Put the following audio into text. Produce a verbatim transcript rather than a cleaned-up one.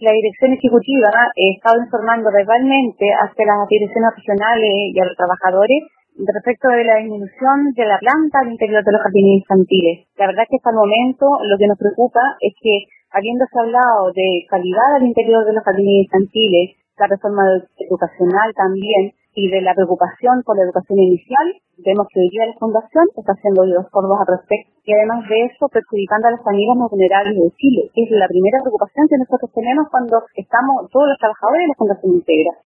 La dirección ejecutiva he estado informando verbalmente hacia las direcciones regionales y a los trabajadores respecto de la disminución de la planta al interior de los jardines infantiles. La verdad que hasta el momento lo que nos preocupa es que, habiéndose hablado de calidad al interior de los jardines infantiles, la reforma educacional también, y de la preocupación por la educación inicial, vemos que hoy día la Fundación está haciendo oídos sordos al respecto, y además de eso perjudicando a las familias más vulnerables de Chile, que es la primera preocupación que nosotros tenemos cuando estamos todos los trabajadores de la Fundación Integra.